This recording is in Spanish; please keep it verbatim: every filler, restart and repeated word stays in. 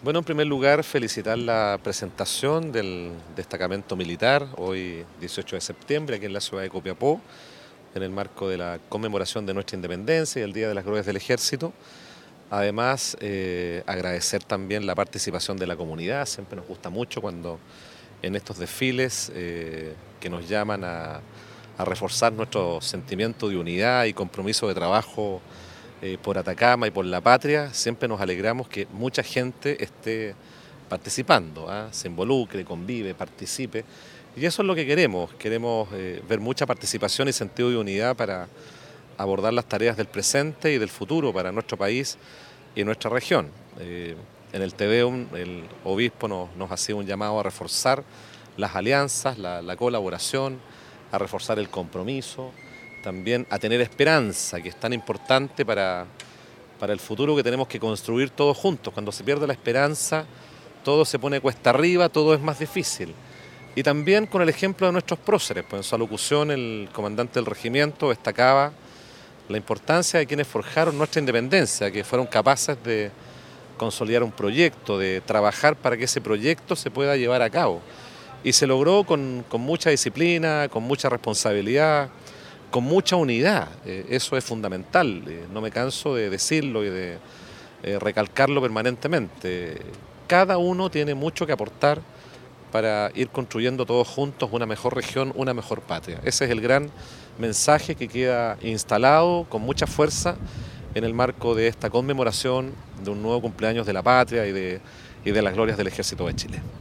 Bueno, en primer lugar, felicitar la presentación del destacamento militar, hoy dieciocho de septiembre, aquí en la ciudad de Copiapó, en el marco de la conmemoración de nuestra independencia y el Día de las Glorias del Ejército. Además, eh, agradecer también la participación de la comunidad. Siempre nos gusta mucho cuando en estos desfiles eh, que nos llaman a, a reforzar nuestro sentimiento de unidad y compromiso de trabajo eh, por Atacama y por la patria, siempre nos alegramos que mucha gente esté participando, ¿ah? Se involucre, convive, participe. Y eso es lo que queremos. Queremos eh, ver mucha participación y sentido de unidad para abordar las tareas del presente y del futuro para nuestro país y nuestra región. Eh, en el Te Deum el obispo nos, nos hacía un llamado a reforzar las alianzas, la, la colaboración, a reforzar el compromiso, también a tener esperanza, que es tan importante para, para el futuro que tenemos que construir todos juntos. Cuando se pierde la esperanza, todo se pone cuesta arriba, todo es más difícil. Y también con el ejemplo de nuestros próceres, pues en su alocución el comandante del regimiento destacaba la importancia de quienes forjaron nuestra independencia, que fueron capaces de consolidar un proyecto, de trabajar para que ese proyecto se pueda llevar a cabo. Y se logró con, con mucha disciplina, con mucha responsabilidad, con mucha unidad. Eh, eso es fundamental, eh, no me canso de decirlo y de eh, recalcarlo permanentemente. Cada uno tiene mucho que aportar para ir construyendo todos juntos una mejor región, una mejor patria. Ese es el gran mensaje que queda instalado con mucha fuerza en el marco de esta conmemoración de un nuevo cumpleaños de la patria y de, y de las glorias del Ejército de Chile.